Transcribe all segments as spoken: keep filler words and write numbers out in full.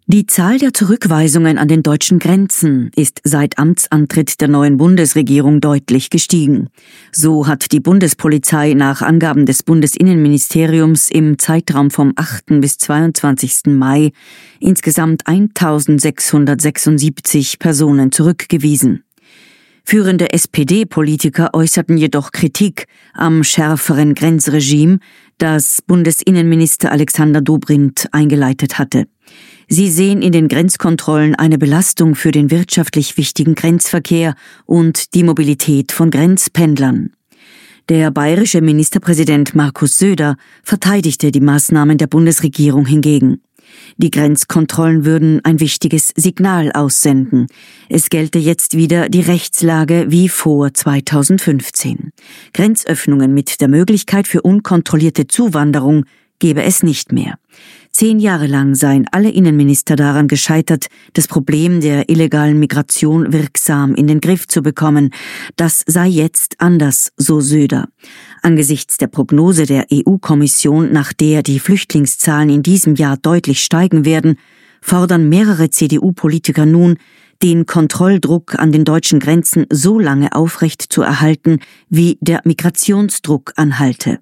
Die Zahl der Zurückweisungen an den deutschen Grenzen ist seit Amtsantritt der neuen Bundesregierung deutlich gestiegen. So hat die Bundespolizei nach Angaben des Bundesinnenministeriums im Zeitraum vom achten bis zweiundzwanzigsten Mai insgesamt eintausendsechshundertsechsundsiebzig Personen zurückgewiesen. Führende S P D-Politiker äußerten jedoch Kritik am schärferen Grenzregime, das Bundesinnenminister Alexander Dobrindt eingeleitet hatte. Sie sehen in den Grenzkontrollen eine Belastung für den wirtschaftlich wichtigen Grenzverkehr und die Mobilität von Grenzpendlern. Der bayerische Ministerpräsident Markus Söder verteidigte die Maßnahmen der Bundesregierung hingegen. Die Grenzkontrollen würden ein wichtiges Signal aussenden. Es gelte jetzt wieder die Rechtslage wie vor zweitausendfünfzehn. Grenzöffnungen mit der Möglichkeit für unkontrollierte Zuwanderung gebe es nicht mehr. Zehn Jahre lang seien alle Innenminister daran gescheitert, das Problem der illegalen Migration wirksam in den Griff zu bekommen. Das sei jetzt anders, so Söder. Angesichts der Prognose der E U-Kommission, nach der die Flüchtlingszahlen in diesem Jahr deutlich steigen werden, fordern mehrere C D U-Politiker nun, den Kontrolldruck an den deutschen Grenzen so lange aufrecht zu erhalten, wie der Migrationsdruck anhalte.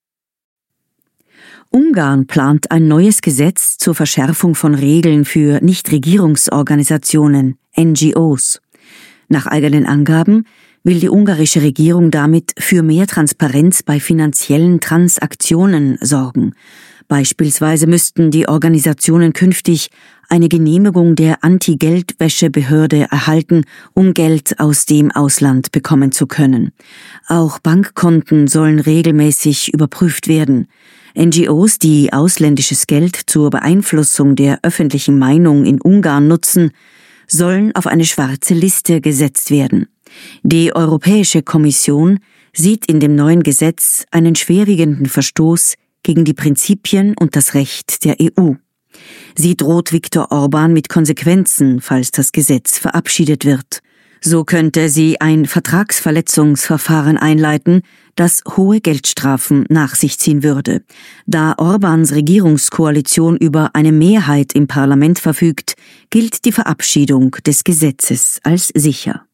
Ungarn plant ein neues Gesetz zur Verschärfung von Regeln für Nichtregierungsorganisationen, N G Os. Nach eigenen Angaben will die ungarische Regierung damit für mehr Transparenz bei finanziellen Transaktionen sorgen. Beispielsweise müssten die Organisationen künftig eine Genehmigung der Anti-Geldwäsche-Behörde erhalten, um Geld aus dem Ausland bekommen zu können. Auch Bankkonten sollen regelmäßig überprüft werden. N G Os, die ausländisches Geld zur Beeinflussung der öffentlichen Meinung in Ungarn nutzen, sollen auf eine schwarze Liste gesetzt werden. Die Europäische Kommission sieht in dem neuen Gesetz einen schwerwiegenden Verstoß gegen die Prinzipien und das Recht der E U. Sie droht Viktor Orbán mit Konsequenzen, falls das Gesetz verabschiedet wird. So könnte sie ein Vertragsverletzungsverfahren einleiten, das hohe Geldstrafen nach sich ziehen würde. Da Orbáns Regierungskoalition über eine Mehrheit im Parlament verfügt, gilt die Verabschiedung des Gesetzes als sicher.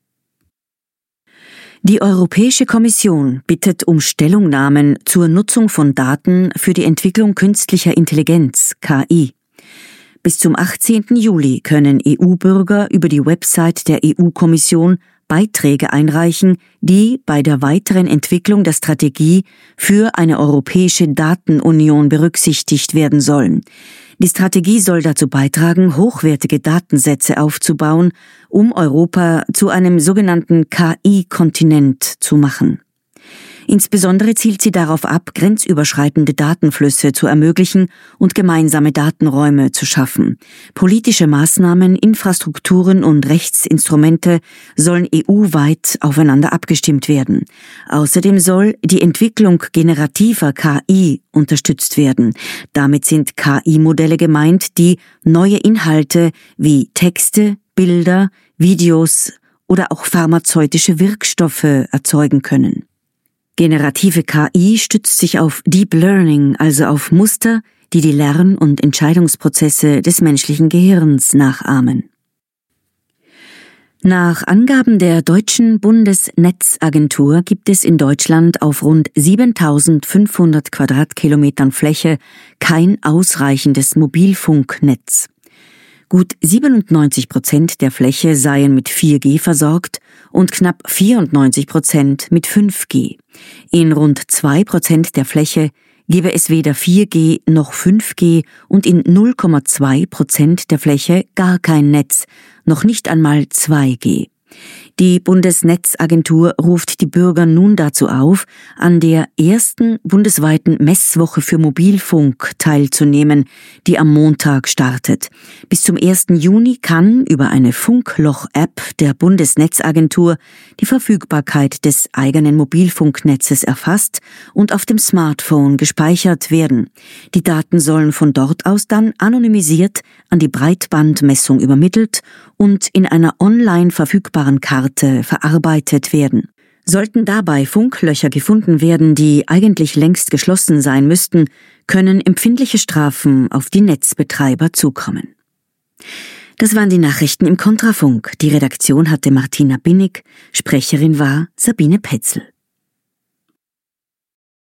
Die Europäische Kommission bittet um Stellungnahmen zur Nutzung von Daten für die Entwicklung künstlicher Intelligenz, K I. Bis zum achtzehnten Juli können E U-Bürger über die Website der E U-Kommission Beiträge einreichen, die bei der weiteren Entwicklung der Strategie für eine europäische Datenunion berücksichtigt werden sollen. Die Strategie soll dazu beitragen, hochwertige Datensätze aufzubauen, um Europa zu einem sogenannten K I-Kontinent zu machen. Insbesondere zielt sie darauf ab, grenzüberschreitende Datenflüsse zu ermöglichen und gemeinsame Datenräume zu schaffen. Politische Maßnahmen, Infrastrukturen und Rechtsinstrumente sollen E U-weit aufeinander abgestimmt werden. Außerdem soll die Entwicklung generativer K I unterstützt werden. Damit sind K I-Modelle gemeint, die neue Inhalte wie Texte, Bilder, Videos oder auch pharmazeutische Wirkstoffe erzeugen können. Generative K I stützt sich auf Deep Learning, also auf Muster, die die Lern- und Entscheidungsprozesse des menschlichen Gehirns nachahmen. Nach Angaben der deutschen Bundesnetzagentur gibt es in Deutschland auf rund siebentausendfünfhundert Quadratkilometern Fläche kein ausreichendes Mobilfunknetz. Gut siebenundneunzig Prozent der Fläche seien mit vier G versorgt und knapp vierundneunzig Prozent mit fünf G. In rund zwei Prozent der Fläche gebe es weder vier G noch fünf G und in null Komma zwei Prozent der Fläche gar kein Netz, noch nicht einmal zwei G. Die Bundesnetzagentur ruft die Bürger nun dazu auf, an der ersten bundesweiten Messwoche für Mobilfunk teilzunehmen, die am Montag startet. Bis zum ersten Juni kann über eine Funkloch-App der Bundesnetzagentur die Verfügbarkeit des eigenen Mobilfunknetzes erfasst und auf dem Smartphone gespeichert werden. Die Daten sollen von dort aus dann anonymisiert an die Breitbandmessung übermittelt und in einer online verfügbaren Karte verarbeitet werden. Sollten dabei Funklöcher gefunden werden, die eigentlich längst geschlossen sein müssten, können empfindliche Strafen auf die Netzbetreiber zukommen. Das waren die Nachrichten im Kontrafunk. Die Redaktion hatte Martina Binnig, Sprecherin war Sabine Petzel.